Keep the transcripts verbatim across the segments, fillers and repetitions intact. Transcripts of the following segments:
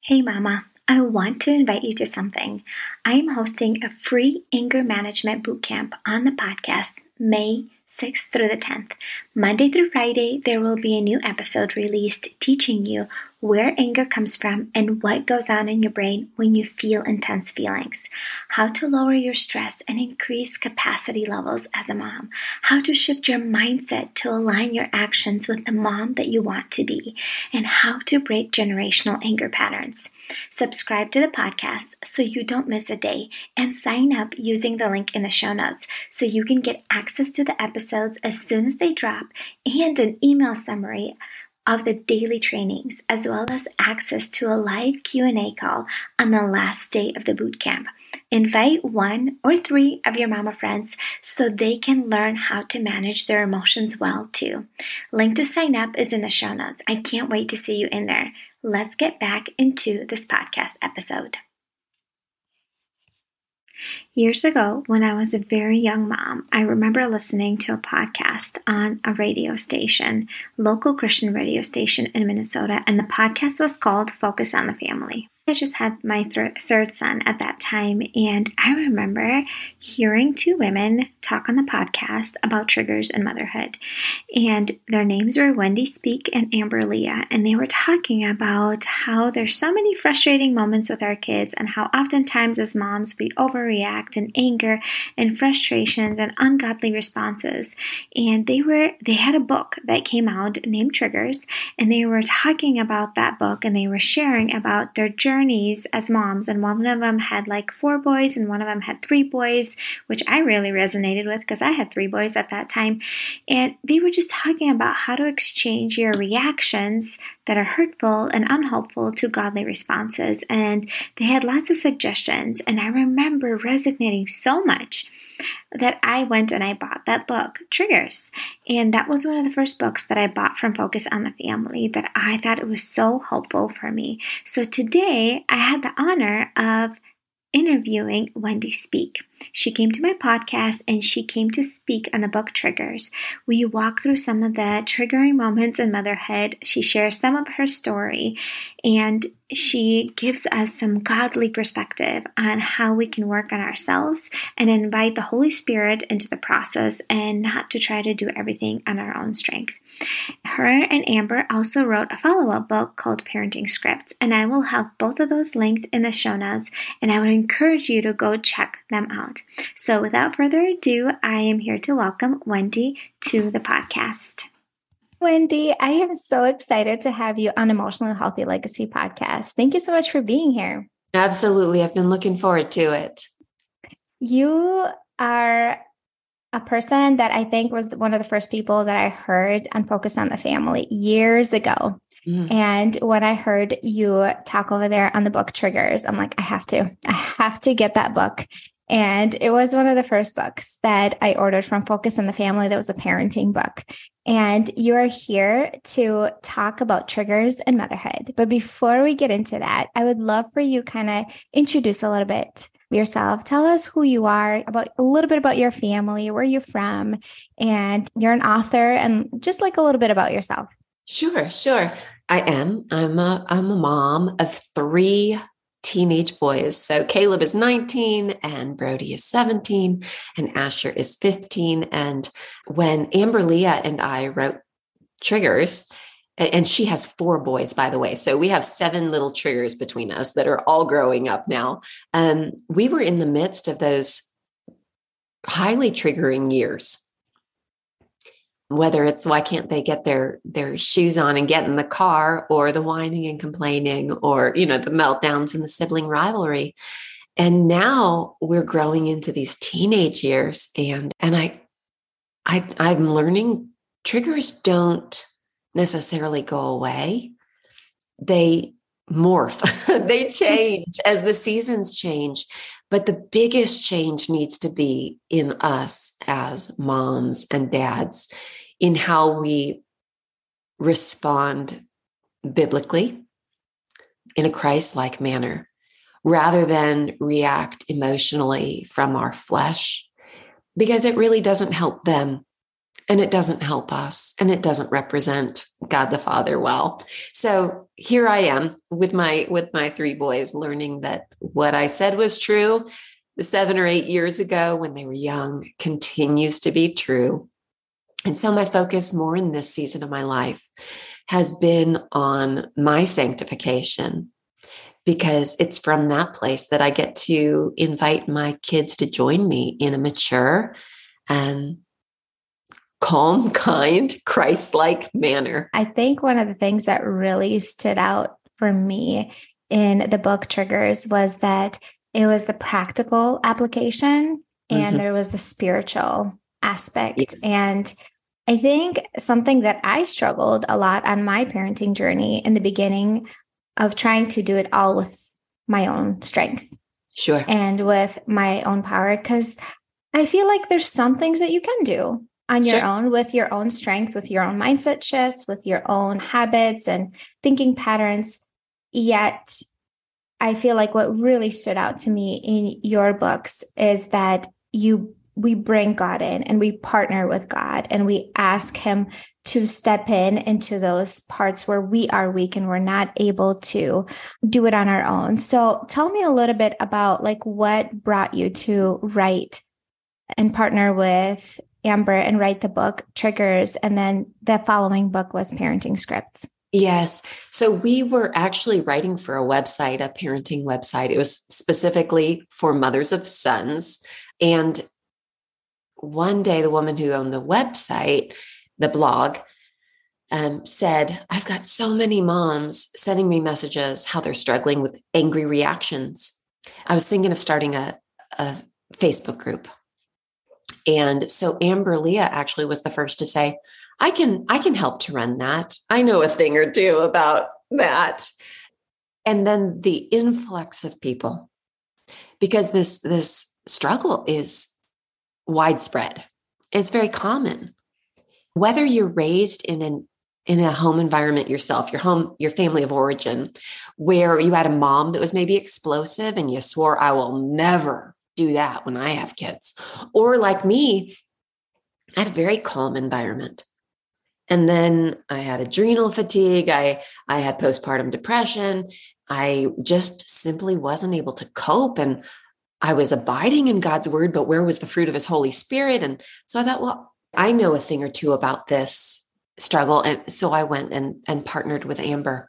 Hey Mama, I want to invite you to something. I am hosting a free anger management bootcamp on the podcast May sixth through the tenth. Monday through Friday, there will be a new episode released teaching you where anger comes from and what goes on in your brain when you feel intense feelings, how to lower your stress and increase capacity levels as a mom, how to shift your mindset to align your actions with the mom that you want to be, and how to break generational anger patterns. Subscribe to the podcast so you don't miss a day, and sign up using the link in the show notes so you can get access to the episodes as soon as they drop and an email summary of the daily trainings, as well as access to a live Q and A call on the last day of the bootcamp. Invite one or three of your mama friends so they can learn how to manage their emotions well too. Link to sign up is in the show notes. I can't wait to see you in there. Let's get back into this podcast episode. Years ago, when I was a very young mom, I remember listening to a podcast on a radio station, local Christian radio station in Minnesota, and the podcast was called Focus on the Family. I just had my th- third son at that time, and I remember hearing two women talk on the podcast about triggers and motherhood. And their names were Wendy Speak and Amber Leah, and they were talking about how there's so many frustrating moments with our kids and how oftentimes as moms we overreact in anger and frustrations and ungodly responses. And they were they had a book that came out named Triggers, and they were talking about that book, and they were sharing about their journey journeys as moms, and one of them had like four boys and one of them had three boys, which I really resonated with because I had three boys at that time. And they were just talking about how to exchange your reactions that are hurtful and unhelpful to godly responses. And they had lots of suggestions, and I remember resonating so much that I went and I bought that book, Triggers. And that was one of the first books that I bought from Focus on the Family that I thought it was so helpful for me. So today I had the honor of interviewing Wendy Speak. She came to my podcast and she came to speak on the book Triggers. We walk through some of the triggering moments in motherhood. She shares some of her story, and she gives us some godly perspective on how we can work on ourselves and invite the Holy Spirit into the process and not to try to do everything on our own strength. Her and Amber also wrote a follow-up book called Parenting Scripts, and I will have both of those linked in the show notes, and I would encourage you to go check them out. So without further ado, I am here to welcome Wendy to the podcast. Wendy, I am so excited to have you on Emotionally Healthy Legacy podcast. Thank you so much for being here. Absolutely. I've been looking forward to it. You are a person that I think was one of the first people that I heard on Focus on the Family years ago. Mm. And when I heard you talk over there on the book Triggers, I'm like, I have to, I have to get that book. And it was one of the first books that I ordered from Focus on the Family. That was a parenting book. And you are here to talk about triggers and motherhood. But before we get into that, I would love for you kind of introduce a little bit yourself. Tell us who you are, about a little bit about your family, where you're from, and you're an author, and just like a little bit about yourself. Sure, sure. I am. I'm a, I'm a mom of three teenage boys. So Caleb is nineteen and Brody is seventeen and Asher is fifteen. And when Amber Leah and I wrote Triggers, and she has four boys, by the way, so we have seven little triggers between us that are all growing up now. Um, we were in the midst of those highly triggering years. Whether it's why can't they get their, their shoes on and get in the car, or the whining and complaining, or, you know, the meltdowns and the sibling rivalry. And now we're growing into these teenage years. And, and I, I, I'm learning triggers don't necessarily go away. They morph, they change as the seasons change. But the biggest change needs to be in us as moms and dads, in how we respond biblically in a Christ-like manner, rather than react emotionally from our flesh, because it really doesn't help them. And it doesn't help us, and it doesn't represent God the Father well. So here I am with my with my three boys, learning that what I said was true the seven or eight years ago when they were young continues to be true. And so my focus more in this season of my life has been on my sanctification, because it's from that place that I get to invite my kids to join me in a mature and calm, kind, Christ-like manner. I think one of the things that really stood out for me in the book Triggers was that it was the practical application and mm-hmm. there was the spiritual aspect. Yes. And I think something that I struggled a lot on my parenting journey in the beginning of trying to do it all with my own strength. Sure. And with my own power, because I feel like there's some things that you can do on your sure. own, with your own strength, with your own mindset shifts, with your own habits and thinking patterns. Yet I feel like what really stood out to me in your books is that you we bring God in and we partner with God and we ask him to step in into those parts where we are weak and we're not able to do it on our own. So tell me a little bit about like what brought you to write and partner with Amber and write the book Triggers. And then the following book was Parenting Scripts. Yes. So we were actually writing for a website, a parenting website. It was specifically for mothers of sons. And one day, the woman who owned the website, the blog, um, said, I've got so many moms sending me messages how they're struggling with angry reactions. I was thinking of starting a, a Facebook group. And so Amber Leah actually was the first to say, I can, I can help to run that. I know a thing or two about that. And then the influx of people, because this, this struggle is widespread. It's very common. Whether you're raised in an in a home environment yourself, your home, your family of origin, where you had a mom that was maybe explosive and you swore, I will never do that when I have kids. Or like me, I had a very calm environment. And then I had adrenal fatigue. I, I had postpartum depression. I just simply wasn't able to cope. And I was abiding in God's word, but where was the fruit of his Holy Spirit? And so I thought, well, I know a thing or two about this struggle. And so I went and, and partnered with Amber.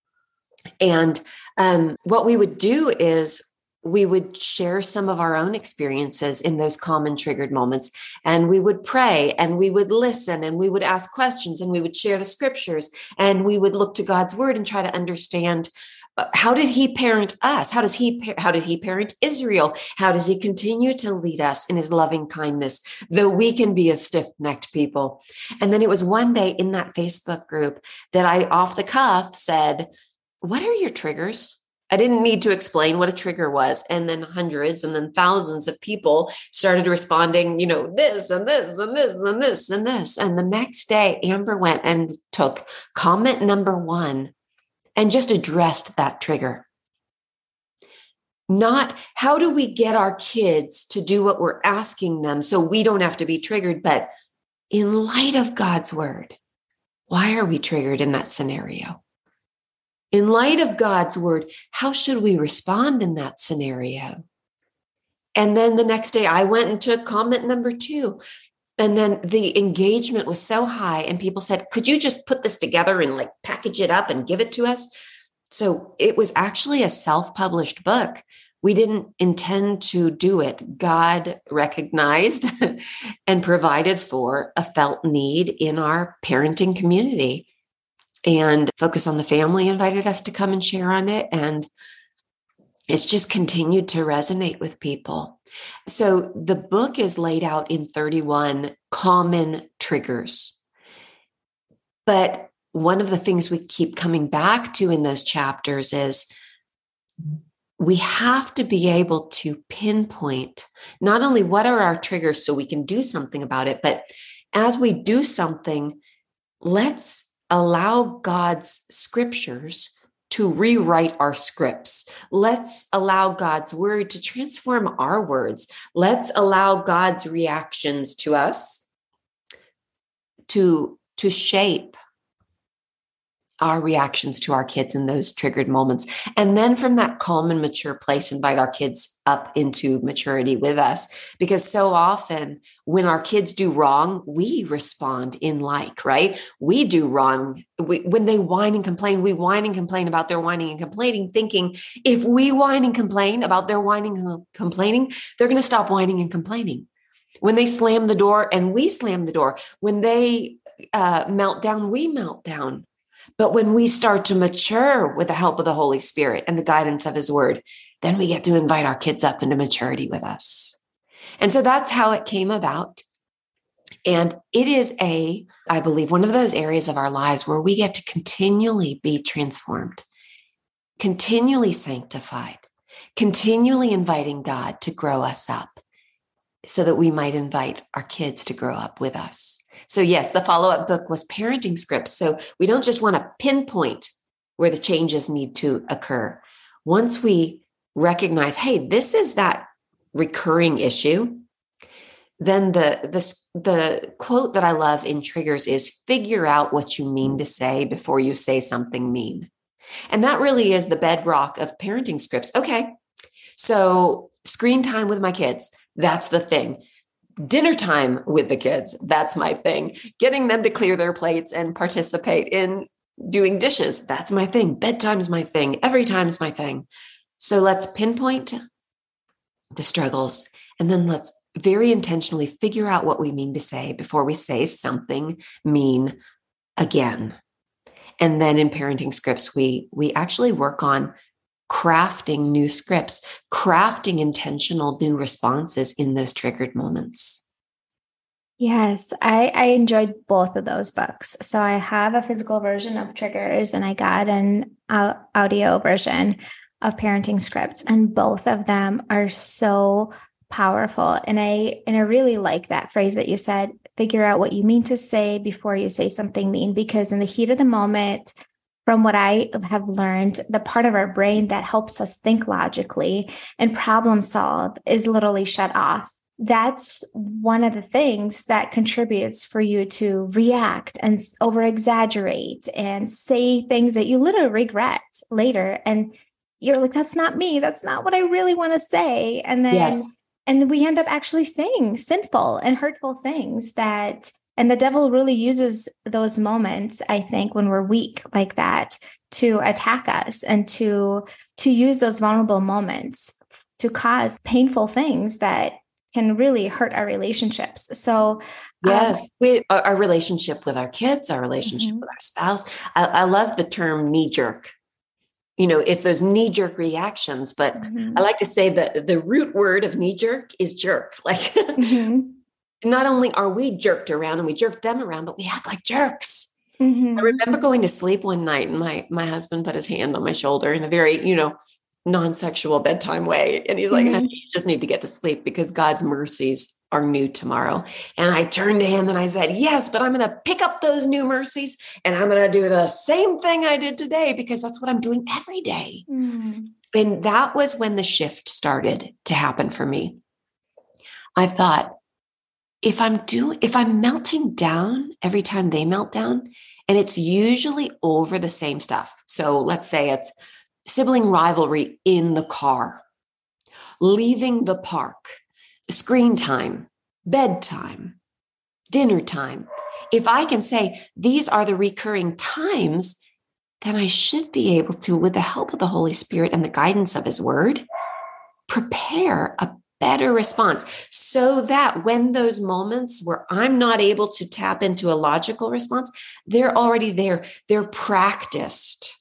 And um, what we would do is we would share some of our own experiences in those common triggered moments. And we would pray and we would listen and we would ask questions and we would share the scriptures and we would look to God's word and try to understand, how did he parent us? How does he, how did he parent Israel? How does he continue to lead us in his loving kindness, though we can be a stiff-necked people? And then it was one day in that Facebook group that I, off the cuff, said, what are your triggers? I didn't need to explain what a trigger was. And then hundreds and then thousands of people started responding, you know, this and this and this and this and this. And the next day, Amber went and took comment number one and just addressed that trigger. Not how do we get our kids to do what we're asking them so we don't have to be triggered, but in light of God's word, why are we triggered in that scenario? In light of God's word, how should we respond in that scenario? And then the next day I went and took comment number two. And then the engagement was so high and people said, could you just put this together and like package it up and give it to us? So it was actually a self-published book. We didn't intend to do it. God recognized and provided for a felt need in our parenting community. And Focus on the Family invited us to come and share on it. And it's just continued to resonate with people. So the book is laid out in thirty-one common triggers. But one of the things we keep coming back to in those chapters is we have to be able to pinpoint not only what are our triggers so we can do something about it, but as we do something, let's allow God's scriptures to rewrite our scripts. Let's allow God's word to transform our words. Let's allow God's reactions to us to, to shape our reactions to our kids in those triggered moments. And then from that calm and mature place, invite our kids up into maturity with us. Because so often when our kids do wrong, we respond in like, right? We do wrong. We, when they whine and complain, we whine and complain about their whining and complaining, thinking if we whine and complain about their whining and complaining, they're going to stop whining and complaining. When they slam the door and we slam the door, when they uh, melt down, we melt down. But when we start to mature with the help of the Holy Spirit and the guidance of his word, then we get to invite our kids up into maturity with us. And so that's how it came about. And it is a, I believe, one of those areas of our lives where we get to continually be transformed, continually sanctified, continually inviting God to grow us up so that we might invite our kids to grow up with us. So yes, the follow-up book was Parenting Scripts. So we don't just want to pinpoint where the changes need to occur. Once we recognize, hey, this is that recurring issue, then the, the, the quote that I love in Triggers is figure out what you mean to say before you say something mean. And that really is the bedrock of Parenting Scripts. Okay, so screen time with my kids, that's the thing. Dinner time with the kids, that's my thing. Getting them to clear their plates and participate in doing dishes, that's my thing. Bedtime's my thing. Every time's my thing. So let's pinpoint the struggles, and then let's very intentionally figure out what we mean to say before we say something mean again. And then in Parenting Scripts, we, we actually work on crafting new scripts, crafting intentional new responses in those triggered moments. Yes, I, I enjoyed both of those books. So I have a physical version of Triggers and I got an uh, audio version of Parenting Scripts, and both of them are so powerful. And I and I really like that phrase that you said, figure out what you mean to say before you say something mean, because in the heat of the moment, from what I have learned, the part of our brain that helps us think logically and problem solve is literally shut off. That's one of the things that contributes for you to react and over exaggerate and say things that you literally regret later. And you're like, that's not me. That's not what I really want to say. And then, yes. and we end up actually saying sinful and hurtful things that, and the devil really uses those moments, I think, when we're weak like that to attack us and to, to use those vulnerable moments to cause painful things that can really hurt our relationships. So yes, um, we, our relationship with our kids, our relationship mm-hmm. with our spouse. I, I love the term knee jerk. You know, it's those knee jerk reactions, but mm-hmm. I like to say that the root word of knee jerk is jerk. Like mm-hmm. not only are we jerked around and we jerk them around, but we act like jerks. Mm-hmm. I remember going to sleep one night and my, my husband put his hand on my shoulder in a very, you know, non-sexual bedtime way. And he's like, mm-hmm. you just need to get to sleep because God's mercies are new tomorrow. And I turned to him and I said, yes, but I'm going to pick up those new mercies and I'm going to do the same thing I did today because that's what I'm doing every day. Mm-hmm. And that was when the shift started to happen for me. I thought, if I'm doing, if I'm melting down every time they melt down, and it's usually over the same stuff. So let's say it's sibling rivalry in the car, leaving the park, screen time, bedtime, dinner time. If I can say these are the recurring times, then I should be able to, with the help of the Holy Spirit and the guidance of his word, prepare a better response so that when those moments where I'm not able to tap into a logical response, they're already there. They're practiced.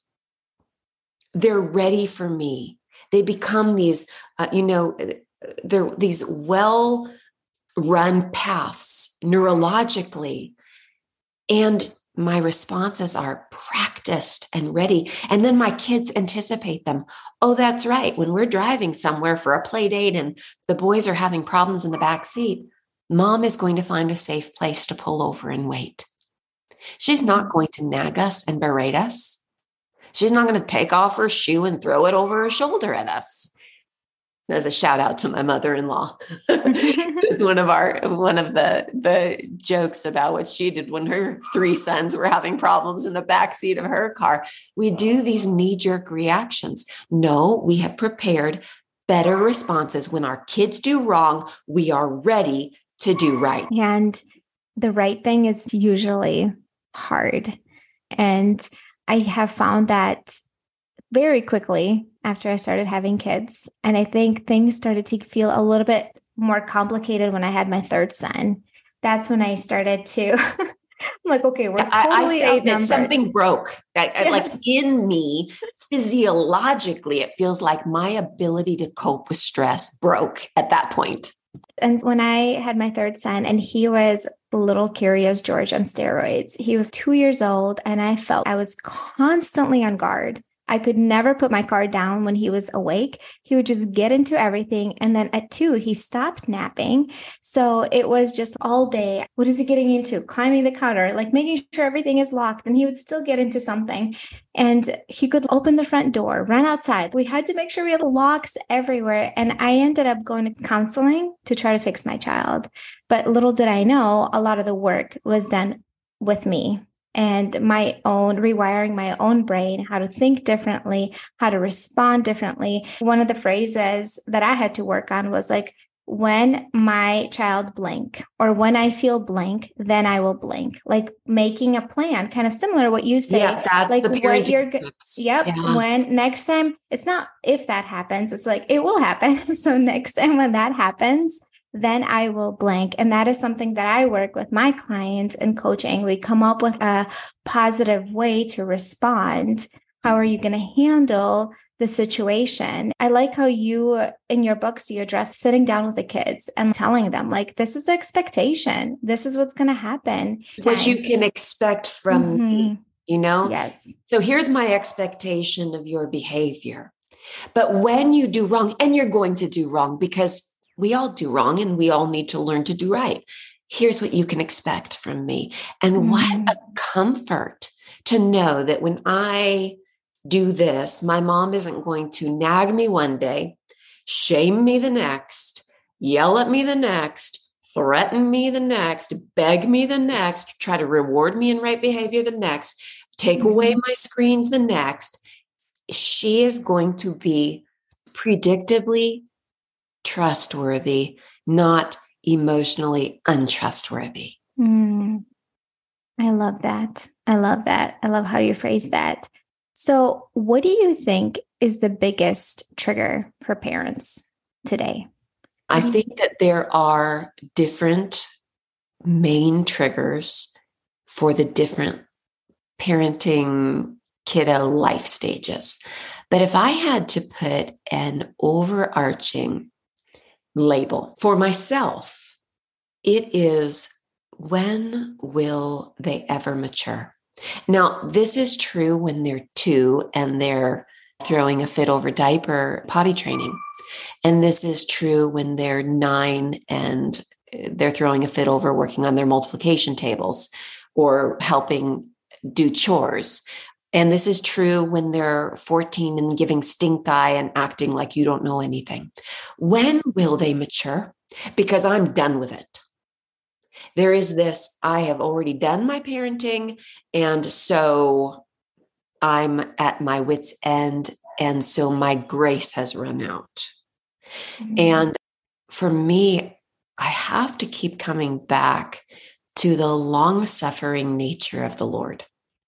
They're ready for me. They become these, uh, you know, they're these well-run paths neurologically. And my responses are practiced and ready. And then my kids anticipate them. Oh, that's right. When we're driving somewhere for a play date and the boys are having problems in the back seat, mom is going to find a safe place to pull over and wait. She's not going to nag us and berate us. She's not going to take off her shoe and throw it over her shoulder at us. as a shout out to my mother-in-law. It's one of our, one of the, the jokes about what she did when her three sons were having problems in the backseat of her car. We do these knee-jerk reactions. No, we have prepared better responses. When our kids do wrong, we are ready to do right. And the right thing is usually hard. And I have found that very quickly after I started having kids. And I think things started to feel a little bit more complicated when I had my third son. That's when I started to, I'm like, okay, we're totally I, I that something broke. I, yes. Like in me, physiologically, it feels like my ability to cope with stress broke at that point. And when I had my third son, and he was little Curious George on steroids, he was two years old, and I felt I was constantly on guard. I could never put my car down when he was awake. He would just get into everything. And then at two, he stopped napping. So it was just all day. What is he getting into? Climbing the counter, like making sure everything is locked. And he would still get into something. And he could open the front door, run outside. We had to make sure we had locks everywhere. And I ended up going to counseling to try to fix my child. But little did I know, a lot of the work was done with me. And my own rewiring my own brain, how to think differently, how to respond differently. One of the phrases that I had to work on was like, when my child blink or when I feel blank, then I will blink, like making a plan, kind of similar to what you say. Yeah, that's like the what you're, tips. Yep. Yeah. When next time, it's not if that happens, it's like, it will happen. So next time when that happens, then I will blank. And that is something that I work with my clients in coaching. We come up with a positive way to respond. How are you going to handle the situation? I like how you, in your books, you address sitting down with the kids and telling them, like, this is the expectation. This is what's going to happen. What you can expect from mm-hmm. me, you know? Yes. So here's my expectation of your behavior. But when you do wrong, and you're going to do wrong because we all do wrong and we all need to learn to do right. Here's what you can expect from me. And mm. what a comfort to know that when I do this, my mom isn't going to nag me one day, shame me the next, yell at me the next, threaten me the next, beg me the next, try to reward me in right behavior the next, take mm. away my screens the next. She is going to be predictably trustworthy, not emotionally untrustworthy. Mm, I love that. I love that. I love how you phrase that. So what do you think is the biggest trigger for parents today? I think that there are different main triggers for the different parenting kiddo life stages. But if I had to put an overarching label for myself, it is, when will they ever mature? Now, this is true when they're two and they're throwing a fit over diaper potty training. And this is true when they're nine and they're throwing a fit over working on their multiplication tables or helping do chores. And this is true when they're fourteen and giving stink eye and acting like you don't know anything. When will they mature? Because I'm done with it. There is this, I have already done my parenting, and so I'm at my wit's end, and so my grace has run out. Mm-hmm. And for me, I have to keep coming back to the long-suffering nature of the Lord.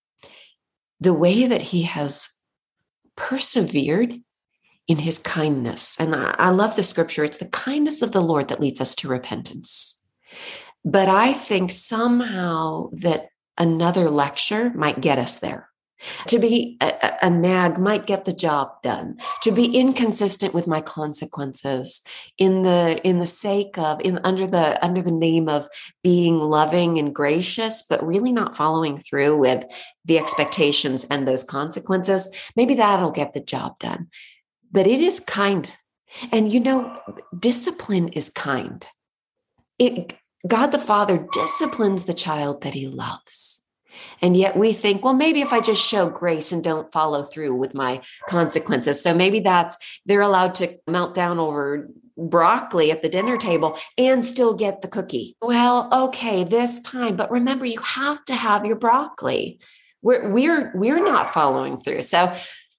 The way that he has persevered in his kindness. And I, I love the scripture. It's the kindness of the Lord that leads us to repentance. But I think somehow that another lecture might get us there. To be a, a nag might get the job done. To be inconsistent with my consequences in the in the sake of in under the under the name of being loving and gracious, but really not following through with the expectations and those consequences. Maybe that'll get the job done. But it is kind, and you know, discipline is kind. It God the Father disciplines the child that he loves. And yet we think, well, maybe if I just show grace and don't follow through with my consequences. So maybe that's, they're allowed to melt down over broccoli at the dinner table and still get the cookie. Well, okay, this time, but remember, you have to have your broccoli. We're, we're, we're not following through. So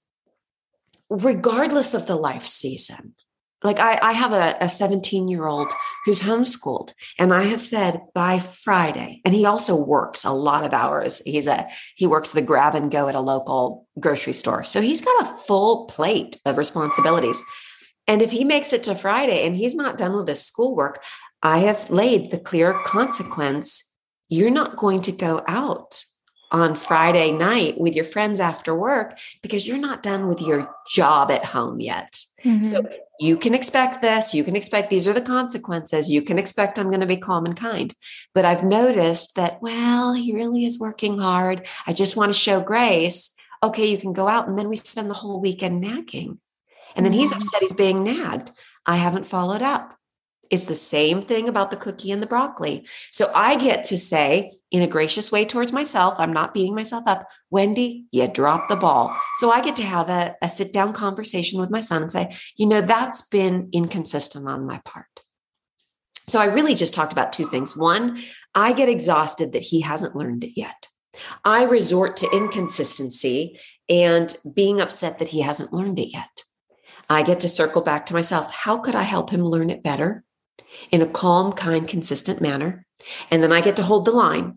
regardless of the life season, like I, I have a, a seventeen year old who's homeschooled, and I have said by Friday, and he also works a lot of hours. He's a, he works the grab and go at a local grocery store. So he's got a full plate of responsibilities. And if he makes it to Friday and he's not done with his schoolwork, I have laid the clear consequence. You're not going to go out on Friday night with your friends after work because you're not done with your job at home yet. Mm-hmm. So you can expect this. You can expect these are the consequences. You can expect I'm going to be calm and kind. But I've noticed that, well, he really is working hard. I just want to show grace. Okay, you can go out. And then we spend the whole weekend nagging. And then he's upset he's being nagged. I haven't followed up. It's the same thing about the cookie and the broccoli. So I get to say in a gracious way towards myself, I'm not beating myself up, Wendy, you dropped the ball. So I get to have a, a sit down conversation with my son and say, you know, that's been inconsistent on my part. So I really just talked about two things. One, I get exhausted that he hasn't learned it yet. I resort to inconsistency and being upset that he hasn't learned it yet. I get to circle back to myself. How could I help him learn it better in a calm, kind, consistent manner? And then I get to hold the line.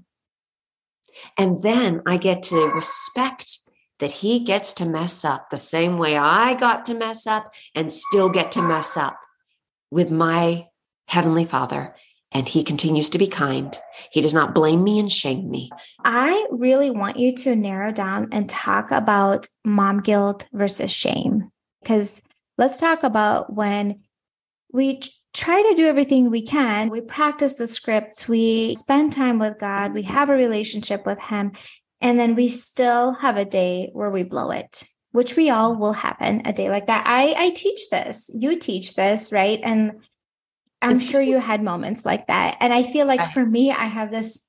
And then I get to respect that he gets to mess up the same way I got to mess up and still get to mess up with my Heavenly Father. And he continues to be kind. He does not blame me and shame me. I really want you to narrow down and talk about mom guilt versus shame. Because let's talk about when we try to do everything we can. We practice the scripts. We spend time with God. We have a relationship with Him. And then we still have a day where we blow it, which we all will happen a day like that. I, I teach this. You teach this, right? And I'm it's, sure you had moments like that. And I feel like for me, I have this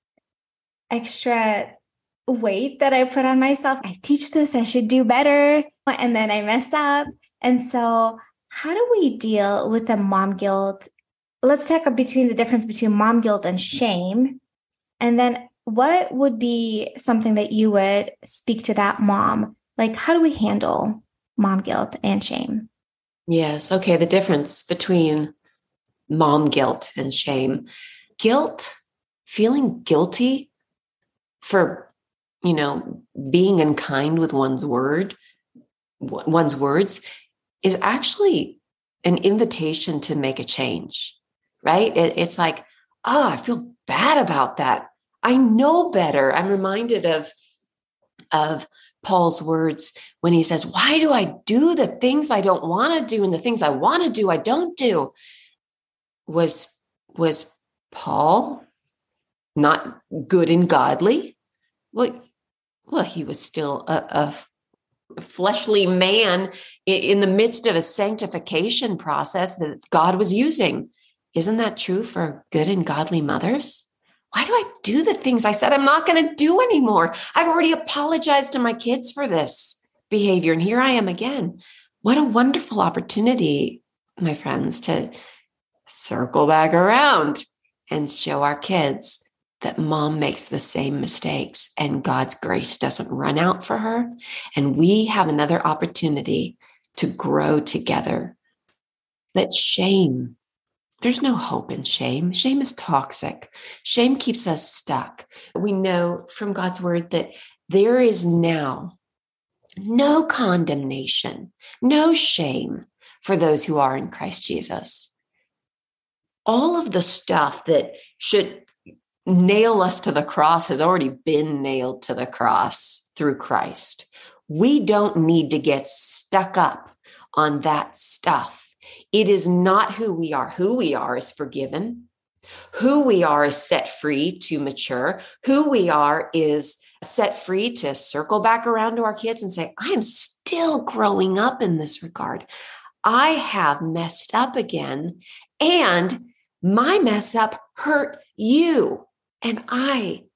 extra weight that I put on myself. I teach this. I should do better. And then I mess up. And so how do we deal with the mom guilt? Let's talk between the difference between mom guilt and shame. And then what would be something that you would speak to that mom? Like, how do we handle mom guilt and shame? Yes. Okay. The difference between mom guilt and shame. Guilt, feeling guilty for, you know, being unkind with one's word, one's words, is actually an invitation to make a change, right? It, it's like, oh, I feel bad about that. I know better. I'm reminded of, of Paul's words when he says, why do I do the things I don't want to do? And the things I want to do, I don't do. Was, was Paul not good and godly? Well, well, he was still a, a fleshly man in the midst of a sanctification process that God was using. Isn't that true for good and godly mothers? Why do I do the things I said I'm not going to do anymore? I've already apologized to my kids for this behavior, and here I am again. What a wonderful opportunity, my friends, to circle back around and show our kids that mom makes the same mistakes and God's grace doesn't run out for her. And we have another opportunity to grow together. That shame, there's no hope in shame. Shame is toxic. Shame keeps us stuck. We know from God's word that there is now no condemnation, no shame for those who are in Christ Jesus. All of the stuff that should nail us to the cross has already been nailed to the cross through Christ. We don't need to get stuck up on that stuff. It is not who we are. Who we are is forgiven. Who we are is set free to mature. Who we are is set free to circle back around to our kids and say, I am still growing up in this regard. I have messed up again, and my mess up hurt you. And I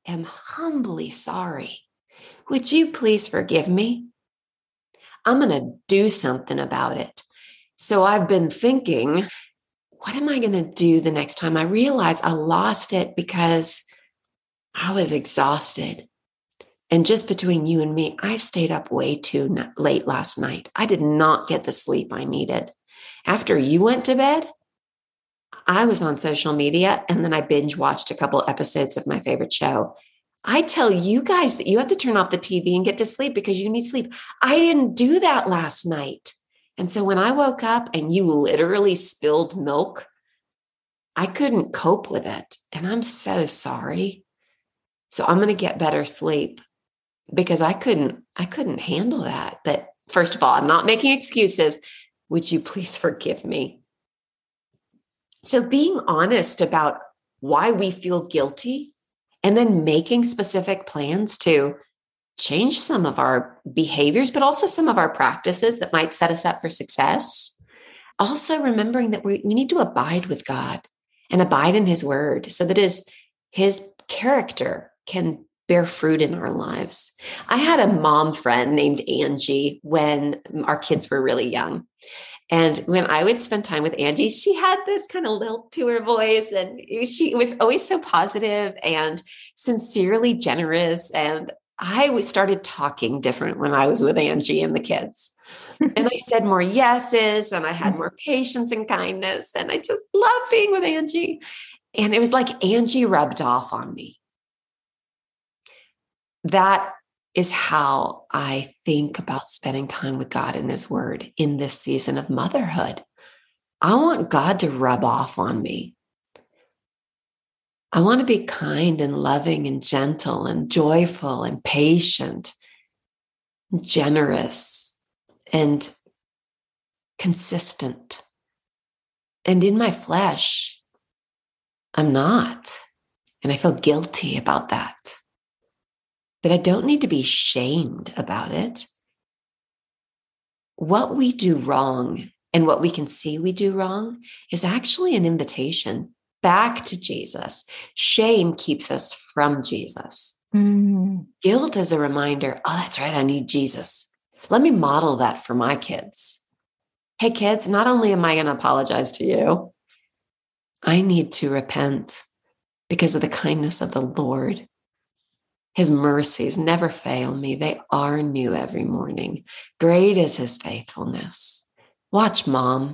am humbly sorry. Would you please forgive me? I'm going to do something about it. So I've been thinking, what am I going to do the next time? I realized I lost it because I was exhausted. And just between you and me, I stayed up way too late last night. I did not get the sleep I needed. After you went to bed, I was on social media and then I binge watched a couple episodes of my favorite show. I tell you guys that you have to turn off the T V and get to sleep because you need sleep. I didn't do that last night. And so when I woke up and you literally spilled milk, I couldn't cope with it. And I'm so sorry. So I'm going to get better sleep because I couldn't, I couldn't handle that. But first of all, I'm not making excuses. Would you please forgive me? So being honest about why we feel guilty and then making specific plans to change some of our behaviors, but also some of our practices that might set us up for success. Also remembering that we, we need to abide with God and abide in his word so that his, his character can bear fruit in our lives. I had a mom friend named Angie when our kids were really young. And when I would spend time with Angie, she had this kind of lilt to her voice, and she was always so positive and sincerely generous. And I started talking different when I was with Angie and the kids. And I said more yeses, and I had more patience and kindness. And I just loved being with Angie. And it was like Angie rubbed off on me. That is how I think about spending time with God in his word in this season of motherhood. I want God to rub off on me. I want to be kind and loving and gentle and joyful and patient, and generous and consistent. And in my flesh, I'm not. And I feel guilty about that. But I don't need to be shamed about it. What we do wrong and what we can see we do wrong is actually an invitation back to Jesus. Shame keeps us from Jesus. Mm. Guilt is a reminder, oh, that's right, I need Jesus. Let me model that for my kids. Hey, kids, not only am I going to apologize to you, I need to repent because of the kindness of the Lord. His mercies never fail me. They are new every morning. Great is his faithfulness. Watch mom.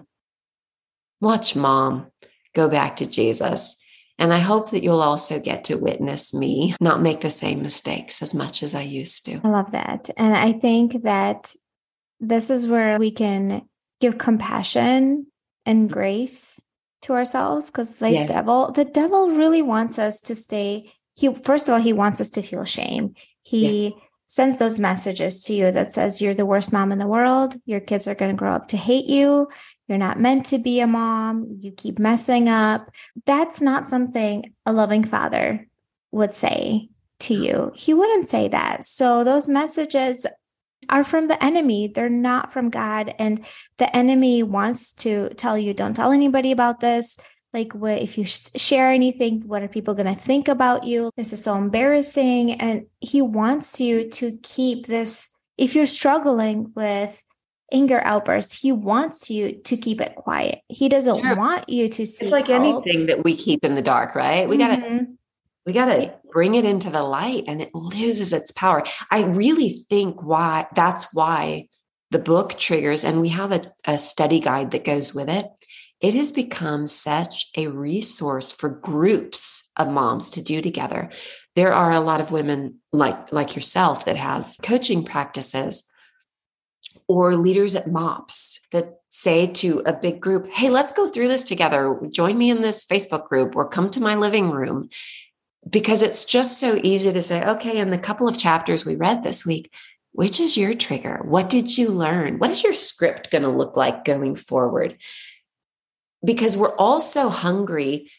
Watch mom go back to Jesus. And I hope that you'll also get to witness me not make the same mistakes as much as I used to. I love that. And I think that this is where we can give compassion and grace to ourselves, because the Yes. devil, the devil really wants us to stay. He, first of all, he wants us to feel shame. He yes. sends those messages to you that says you're the worst mom in the world. Your kids are going to grow up to hate you. You're not meant to be a mom. You keep messing up. That's not something a loving father would say to you. He wouldn't say that. So those messages are from the enemy. They're not from God. And the enemy wants to tell you, don't tell anybody about this. Like, what if you share anything, what are people going to think about you? This is so embarrassing. And he wants you to keep this. If you're struggling with anger outbursts, he wants you to keep it quiet. He doesn't sure. want you to see. It's like help. Anything that we keep in the dark, right? We mm-hmm. gotta, we gotta bring it into the light, and it loses its power. I really think why that's why the book Triggers, and we have a, a study guide that goes with it. It has become such a resource for groups of moms to do together. There are a lot of women like, like yourself that have coaching practices, or leaders at MOPS that say to a big group, hey, let's go through this together. Join me in this Facebook group or come to my living room. Because it's just so easy to say, okay, in the couple of chapters we read this week, which is your trigger? What did you learn? What is your script going to look like going forward? Because we're all so hungry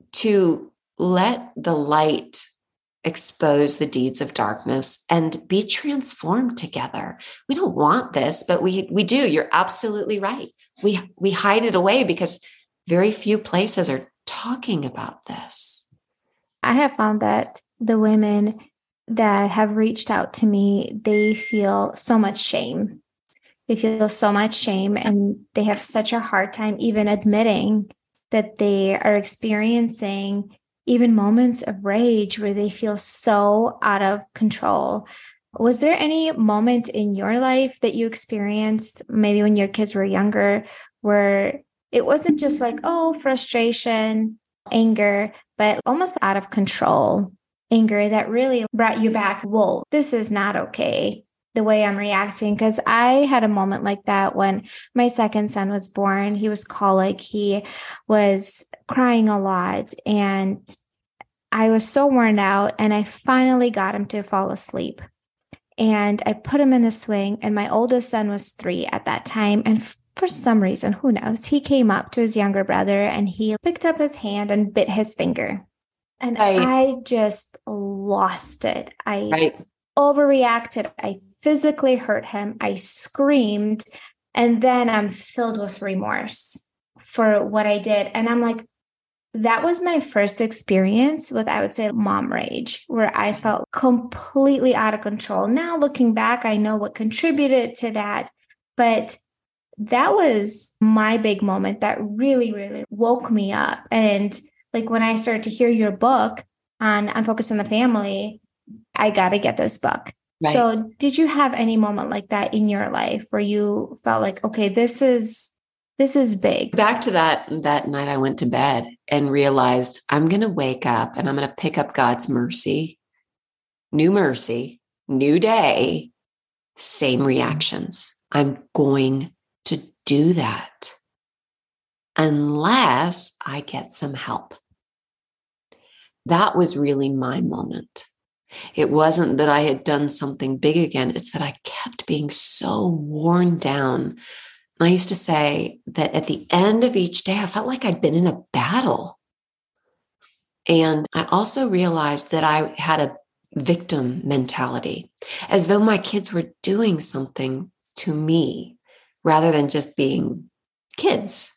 to let the light expose the deeds of darkness and be transformed together. We don't want this, but we we do. You're absolutely right. We we hide it away because very few places are talking about this. I have found that the women that have reached out to me, they feel so much shame. They feel so much shame, and they have such a hard time even admitting that they are experiencing even moments of rage where they feel so out of control. Was there any moment in your life that you experienced, maybe when your kids were younger, where it wasn't just like, oh, frustration, anger, but almost out of control anger that really brought you back? Whoa, this is not okay, the way I'm reacting? Because I had a moment like that when my second son was born. He was colic. He was crying a lot, and I was so worn out, and I finally got him to fall asleep. And I put him in the swing, and my oldest son was three at that time. And for some reason, who knows, he came up to his younger brother and he picked up his hand and bit his finger. And right. I just lost it. I right. overreacted. I physically hurt him. I screamed. And then I'm filled with remorse for what I did. And I'm like, that was my first experience with, I would say, mom rage, where I felt completely out of control. Now, looking back, I know what contributed to that. But that was my big moment that really, really woke me up. And like when I started to hear your book on, on Focus on the Family, I got to get this book. Right. So did you have any moment like that in your life where you felt like, okay, this is This is big? Back to that, that night I went to bed and realized I'm going to wake up and I'm going to pick up God's mercy, new mercy, new day, same reactions. I'm going to do that unless I get some help. That was really my moment. It wasn't that I had done something big again. It's that I kept being so worn down. I used to say that at the end of each day, I felt like I'd been in a battle. And I also realized that I had a victim mentality, as though my kids were doing something to me rather than just being kids.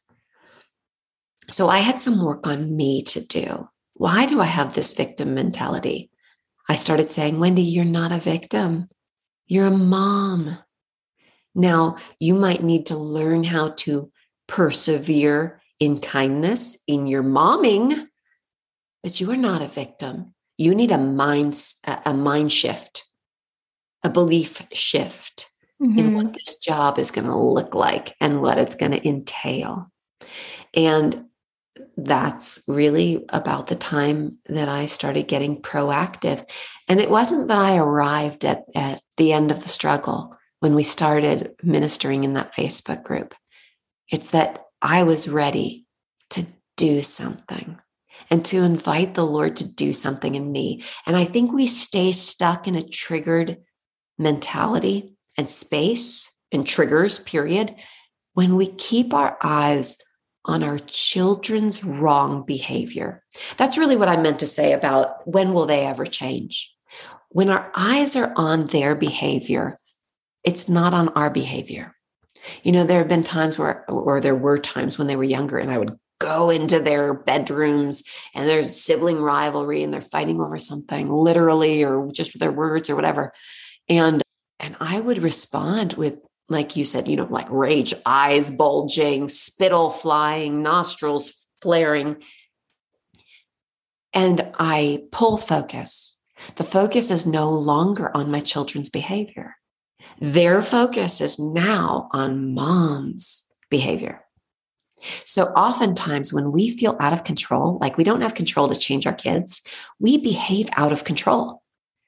So I had some work on me to do. Why do I have this victim mentality? I started saying, Wendy, you're not a victim. You're a mom. Now, you might need to learn how to persevere in kindness in your momming, but you are not a victim. You need a mind, a mind shift, a belief shift mm-hmm. in what this job is going to look like and what it's going to entail. And that's really about the time that I started getting proactive. And it wasn't that I arrived at, at the end of the struggle when we started ministering in that Facebook group. It's that I was ready to do something and to invite the Lord to do something in me. And I think we stay stuck in a triggered mentality and space and triggers, period, when we keep our eyes on our children's wrong behavior. That's really what I meant to say about when will they ever change? When our eyes are on their behavior, it's not on our behavior. You know, there have been times where, or there were times when they were younger, and I would go into their bedrooms and there's sibling rivalry and they're fighting over something literally or just with their words or whatever. And, and I would respond with, like you said, you know, like rage, eyes bulging, spittle flying, nostrils flaring. And I pull focus. The focus is no longer on my children's behavior. Their focus is now on mom's behavior. So oftentimes when we feel out of control, like we don't have control to change our kids, we behave out of control.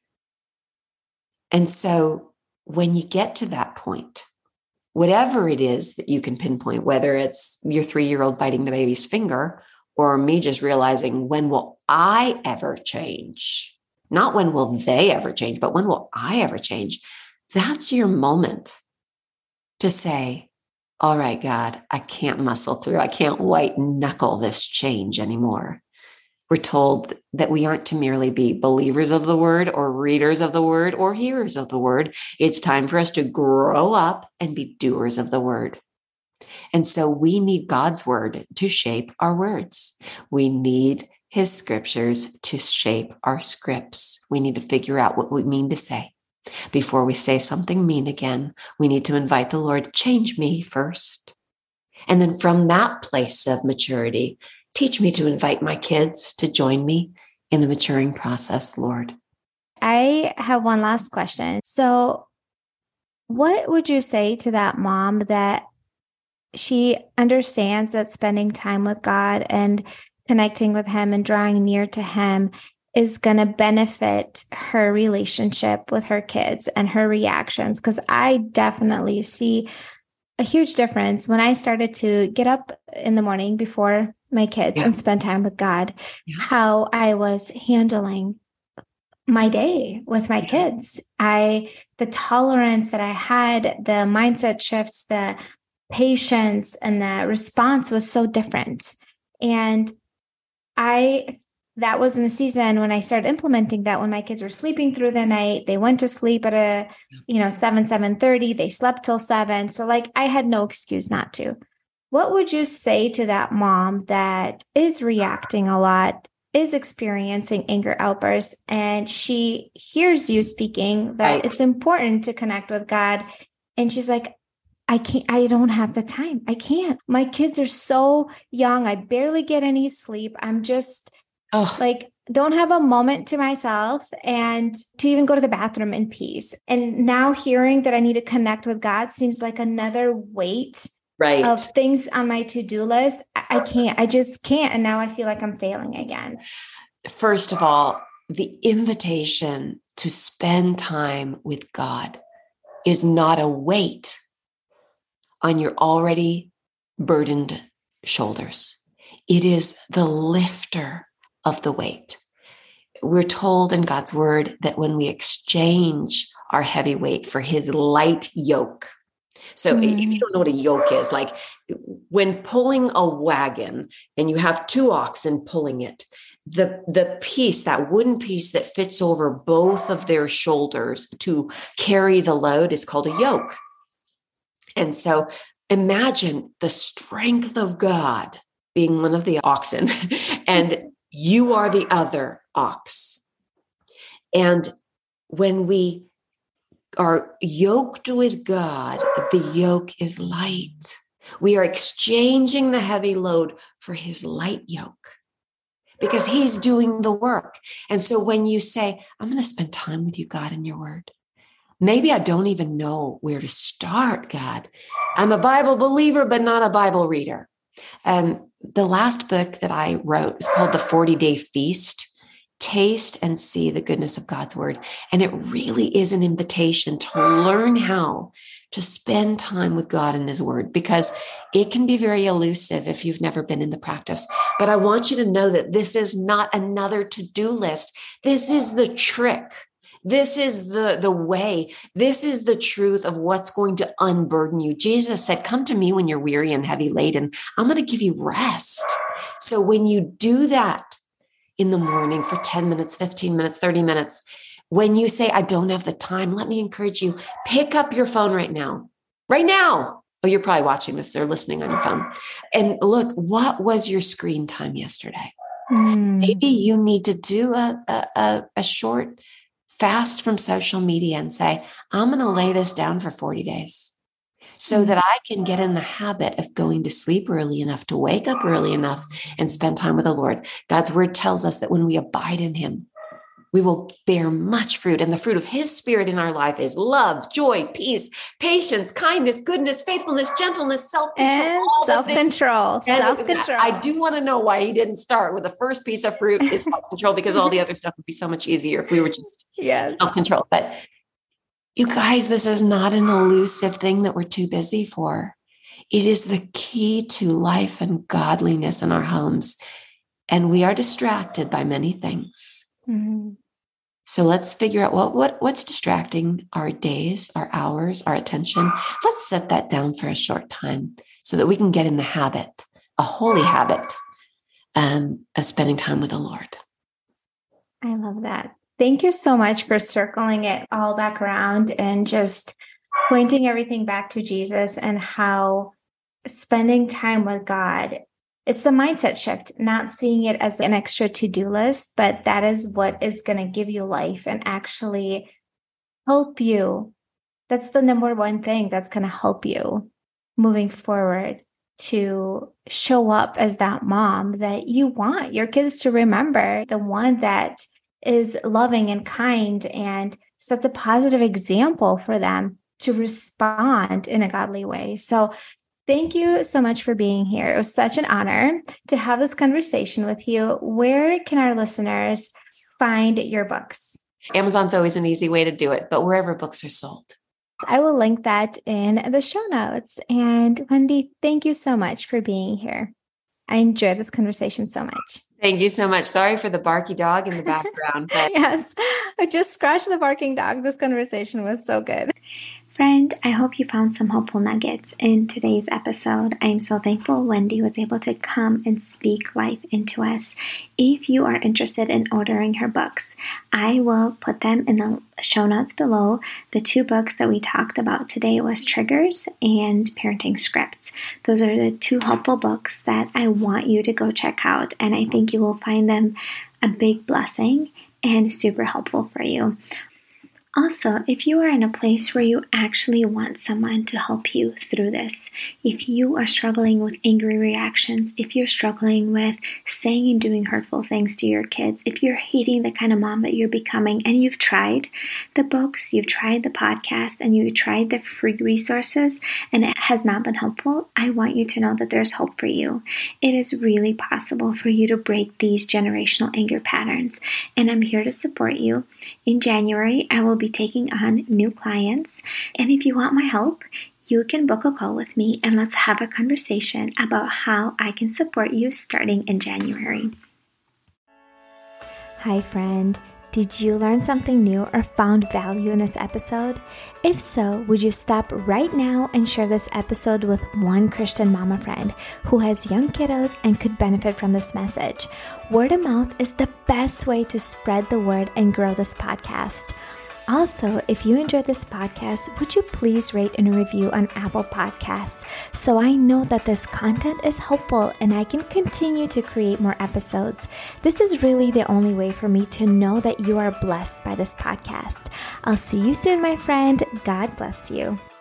And so when you get to that point, whatever it is that you can pinpoint, whether it's your three-year-old biting the baby's finger or me just realizing, when will I ever change? Not when will they ever change, but when will I ever change? That's your moment to say, all right, God, I can't muscle through. I can't white knuckle this change anymore. We're told that we aren't to merely be believers of the word or readers of the word or hearers of the word. It's time for us to grow up and be doers of the word. And so we need God's word to shape our words. We need his scriptures to shape our scripts. We need to figure out what we mean to say. Before we say something mean again, we need to invite the Lord, change me first. And then from that place of maturity, teach me to invite my kids to join me in the maturing process, Lord. I have one last question. So what would you say to that mom that she understands that spending time with God and connecting with him and drawing near to him is going to benefit her relationship with her kids and her reactions? Because I definitely see a huge difference when I started to get up in the morning before my kids yeah. and spend time with God, yeah. how I was handling my day with my yeah. kids. I, the tolerance that I had, the mindset shifts, the patience and the response was so different. And I, that was in the season when I started implementing that when my kids were sleeping through the night. They went to sleep at a, you know, seven, seven thirty. They slept till seven. So like I had no excuse not to. What would you say to that mom that is reacting a lot, is experiencing anger outbursts, and she hears you speaking that right. it's important to connect with God. And she's like, I can't, I don't have the time. I can't. My kids are so young. I barely get any sleep. I'm just oh. like, don't have a moment to myself and to even go to the bathroom in peace. And now hearing that I need to connect with God seems like another weight right. of things on my to-do list. I can't, I just can't. And now I feel like I'm failing again. First of all, the invitation to spend time with God is not a weight on your already burdened shoulders. It is the lifter of the weight. We're told in God's word that when we exchange our heavy weight for his light yoke. So mm. if you don't know what a yoke is, like when pulling a wagon and you have two oxen pulling it, the, the piece, that wooden piece that fits over both of their shoulders to carry the load is called a yoke. And so imagine the strength of God being one of the oxen and you are the other ox. And when we are yoked with God, the yoke is light. We are exchanging the heavy load for his light yoke because he's doing the work. And so when you say, I'm going to spend time with you, God, in your word, maybe I don't even know where to start, God. I'm a Bible believer, but not a Bible reader. Um, the last book that I wrote is called The forty-Day Feast. Taste and see the goodness of God's word. And it really is an invitation to learn how to spend time with God and his word, because it can be very elusive if you've never been in the practice. But I want you to know that this is not another to-do list. This is the trick. This is the, the way. This is the truth of what's going to unburden you. Jesus said, come to me when you're weary and heavy laden. I'm going to give you rest. So when you do that in the morning for ten minutes, fifteen minutes, thirty minutes, when you say, I don't have the time, let me encourage you, pick up your phone right now, right now. Oh, you're probably watching this or listening on your phone. And look, what was your screen time yesterday? Mm. Maybe you need to do a, a, a short fast from social media and say, I'm going to lay this down for forty days so that I can get in the habit of going to sleep early enough to wake up early enough and spend time with the Lord. God's word tells us that when we abide in him, we will bear much fruit. And the fruit of his spirit in our life is love, joy, peace, patience, kindness, goodness, faithfulness, gentleness, self-control. And self-control, self-control. I do want to know why he didn't start with the first piece of fruit is self-control, because all the other stuff would be so much easier if we were just yes. self-control. But you guys, this is not an elusive thing that we're too busy for. It is the key to life and godliness in our homes. And we are distracted by many things. Mm-hmm. So let's figure out what, what, what's distracting our days, our hours, our attention. Let's set that down for a short time so that we can get in the habit, a holy habit, um, of spending time with the Lord. I love that. Thank you so much for circling it all back around and just pointing everything back to Jesus and how spending time with God it's the mindset shift, not seeing it as an extra to-do list, but that is what is going to give you life and actually help you. That's the number one thing that's going to help you moving forward to show up as that mom that you want your kids to remember, the one that is loving and kind and sets a positive example for them to respond in a godly way. So thank you so much for being here. It was such an honor to have this conversation with you. Where can our listeners find your books? Amazon's always an easy way to do it, but wherever books are sold. I will link that in the show notes. And Wendy, thank you so much for being here. I enjoyed this conversation so much. Thank you so much. Sorry for the barky dog in the background. But- yes, I just scratched the barking dog. This conversation was so good. Friend, I hope you found some helpful nuggets in today's episode. I am so thankful Wendy was able to come and speak life into us. If you are interested in ordering her books, I will put them in the show notes below. The two books that we talked about today was Triggers and Parenting Scripts. Those are the two helpful books that I want you to go check out, and I think you will find them a big blessing and super helpful for you. Also, if you are in a place where you actually want someone to help you through this, if you are struggling with angry reactions, if you're struggling with saying and doing hurtful things to your kids, if you're hating the kind of mom that you're becoming, and you've tried the books, you've tried the podcast, and you've tried the free resources, and it has not been helpful, I want you to know that there's hope for you. It is really possible for you to break these generational anger patterns, and I'm here to support you. In January, I will be taking on new clients. And if you want my help, you can book a call with me and let's have a conversation about how I can support you starting in January. Hi, friend. Did you learn something new or found value in this episode? If so, would you stop right now and share this episode with one Christian mama friend who has young kiddos and could benefit from this message? Word of mouth is the best way to spread the word and grow this podcast. Also, if you enjoyed this podcast, would you please rate and review on Apple Podcasts so I know that this content is helpful and I can continue to create more episodes. This is really the only way for me to know that you are blessed by this podcast. I'll see you soon, my friend. God bless you.